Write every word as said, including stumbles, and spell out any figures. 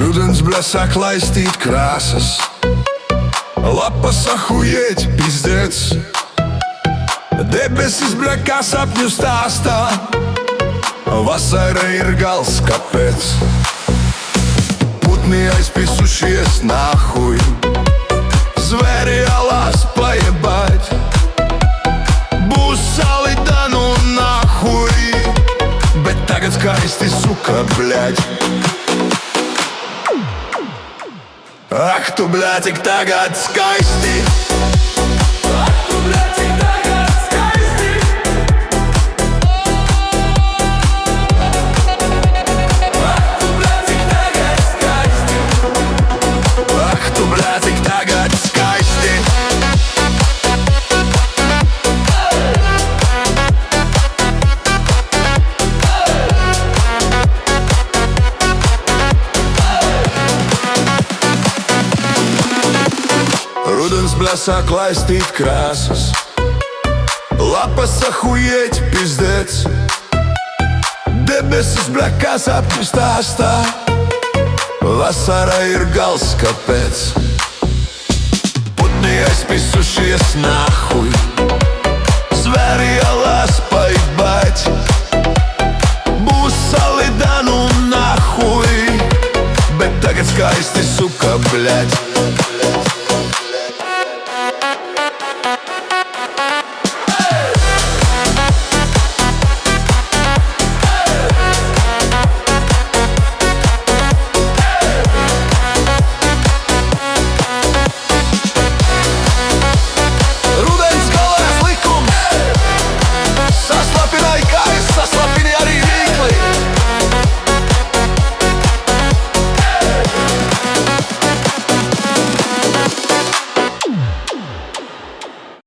Rudens bļasā klaistīt krāsas, lapas ahujēt pizdēts. Debesis bļakā sapņu stāstā, vasara ir gals, kāpēc? Putni aizpisušies nahuj, zvēri alās pajebāt. Būs salida nu nahuj, bet tagad skaisti suka, bļaļ. Ak tu, bļaļ, cik tagad skaisti. Ak tu, bļaļ, cik tagad skaisti. Ak tu, bļaļ, cik tagad skaisti. Ak tu, bļaļ, cik tagad skaisti. Rudens bļasā klaistīt krāsas, lapas ahujēt pizdēts. Debesis bļakā sapņu stāstā, vasara ir gals, kāpēc? Putni aizpisušies nahuj, zvēri alās paibāt. Būs salida nu nahuj, bet tagad skaisti suka, bļaļ.